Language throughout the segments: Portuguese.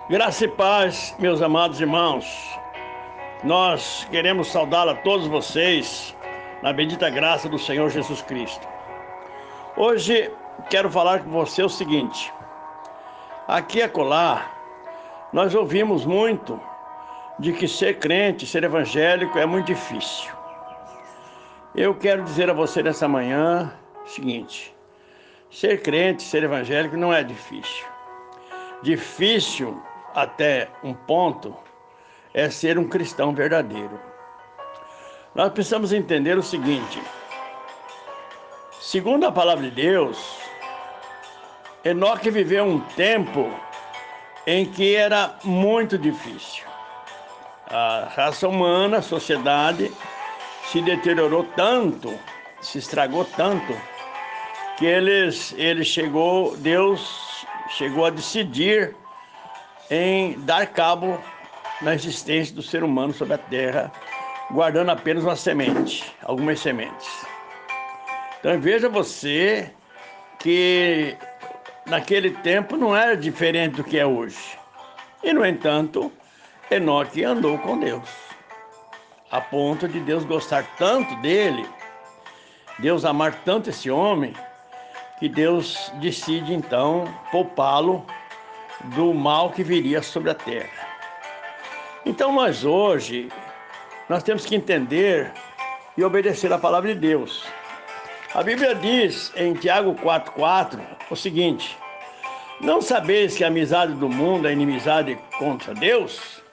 Graça e paz, meus amados irmãos. Nós queremos saudar a todos vocês na bendita graça do Senhor Jesus Cristo. Hoje quero falar com você o seguinte: aqui e acolá nós ouvimos muito de que ser crente, ser evangélico é muito difícil. Eu quero dizer a você nessa manhã o seguinte: ser crente, ser evangélico não é difícil. Difícil até um ponto é ser um cristão verdadeiro. Nós precisamos entender o seguinte: segundo a palavra de Deus, Enoque viveu um tempo em que era muito difícil. A raça humana, a sociedade se deteriorou tanto, se estragou tanto, que Deus chegou a decidir em dar cabo na existência do ser humano sobre a terra, guardando apenas uma semente, algumas sementes. Então veja você que naquele tempo não era diferente do que é hoje. E no entanto, Enoque andou com Deus, a ponto de Deus gostar tanto dele, Deus amar tanto esse homem, que Deus decide então poupá-lo do mal que viria sobre a terra. Então nós temos que entender e obedecer a palavra de Deus. A Bíblia diz em Tiago 4,4 o seguinte: não sabeis que a amizade do mundo é inimizade contra Deus?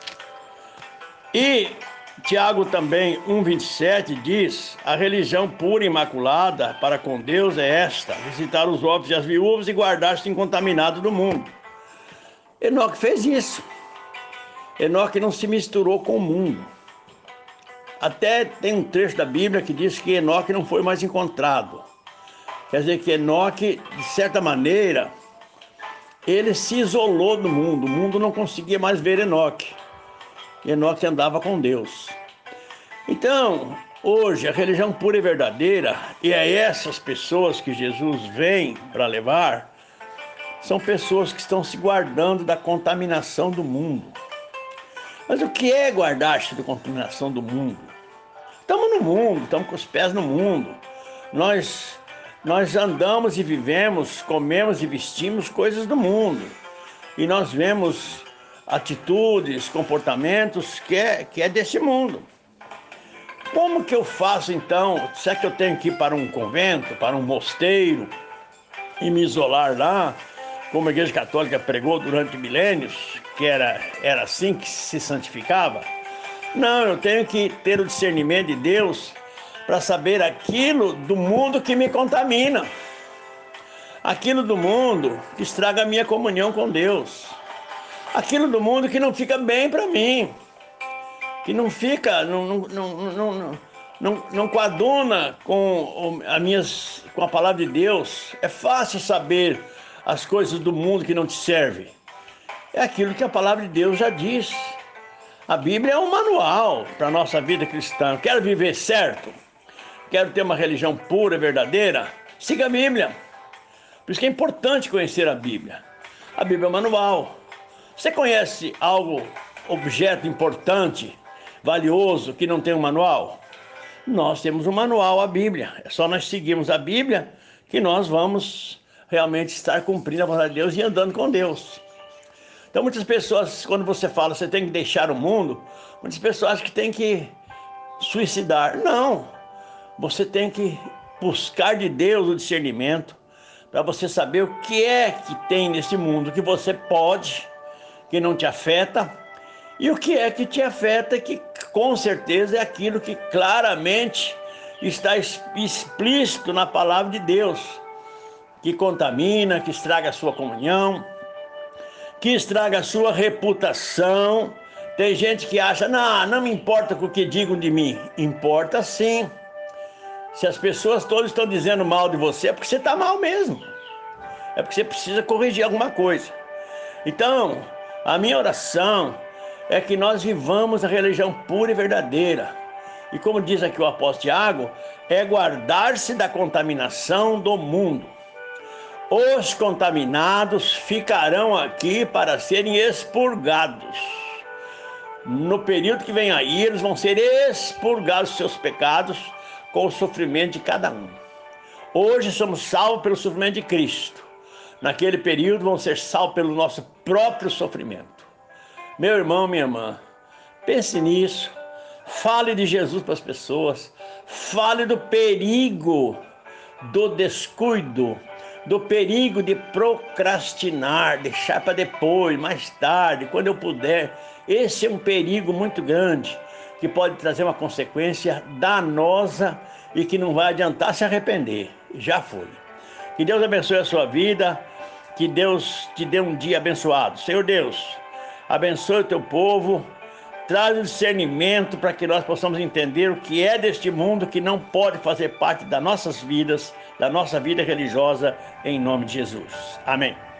E Tiago também 1,27 diz: a religião pura e imaculada para com Deus é esta: visitar os órfãos e as viúvas e guardar-se incontaminado do mundo. Enoque fez isso. Enoque não se misturou com o mundo. Até tem um trecho da Bíblia que diz que Enoque não foi mais encontrado. Quer dizer que Enoque, de certa maneira, ele se isolou do mundo. O mundo não conseguia mais ver Enoque. Enoque andava com Deus. Então, hoje, a religião pura e verdadeira, e é essas pessoas que Jesus vem para levar, são pessoas que estão se guardando da contaminação do mundo. Mas o que é guardar-se da contaminação do mundo? Estamos no mundo, estamos com os pés no mundo. Nós andamos e vivemos, comemos e vestimos coisas do mundo. E nós vemos atitudes, comportamentos que é desse mundo. Como que eu faço então? Se é que eu tenho que ir para um convento, para um mosteiro e me isolar lá, como a Igreja Católica pregou durante milênios, que era assim que se santificava? Não, eu tenho que ter o discernimento de Deus para saber aquilo do mundo que me contamina, aquilo do mundo que estraga a minha comunhão com Deus, aquilo do mundo que não fica bem para mim, que não fica, não coaduna com a palavra de Deus. É fácil saber as coisas do mundo que não te servem. É aquilo que a palavra de Deus já diz. A Bíblia é um manual para a nossa vida cristã. Quero viver certo? Quero ter uma religião pura e verdadeira? Siga a Bíblia. Por isso que é importante conhecer a Bíblia. A Bíblia é um manual. Você conhece objeto importante, valioso, que não tem um manual? Nós temos um manual, a Bíblia. É só nós seguirmos a Bíblia que nós vamos realmente estar cumprindo a vontade de Deus e andando com Deus. Então muitas pessoas, quando você fala você tem que deixar o mundo, muitas pessoas acham que tem que suicidar. Não, você tem que buscar de Deus o discernimento para você saber o que é que tem nesse mundo que você pode, que não te afeta, e o que é que te afeta, que com certeza é aquilo que claramente está explícito na palavra de Deus, que contamina, que estraga a sua comunhão, que estraga a sua reputação. Tem gente que acha: não me importa com o que digam de mim. Importa sim. Se as pessoas todas estão dizendo mal de você, é porque você está mal mesmo. É porque você precisa corrigir alguma coisa. Então, a minha oração é que nós vivamos a religião pura e verdadeira. E como diz aqui o apóstolo Tiago, é guardar-se da contaminação do mundo. Os contaminados ficarão aqui para serem expurgados. No período que vem aí, eles vão ser expurgados dos seus pecados com o sofrimento de cada um. Hoje somos salvos pelo sofrimento de Cristo. Naquele período vão ser salvos pelo nosso próprio sofrimento. Meu irmão, minha irmã, pense nisso. Fale de Jesus para as pessoas. Fale do perigo do descuido, do perigo de procrastinar, deixar para depois, mais tarde, quando eu puder. Esse é um perigo muito grande, que pode trazer uma consequência danosa e que não vai adiantar se arrepender. Já foi. Que Deus abençoe a sua vida, que Deus te dê um dia abençoado. Senhor Deus, abençoe o teu povo, traz o discernimento para que nós possamos entender o que é deste mundo que não pode fazer parte das nossas vidas, da nossa vida religiosa, em nome de Jesus. Amém.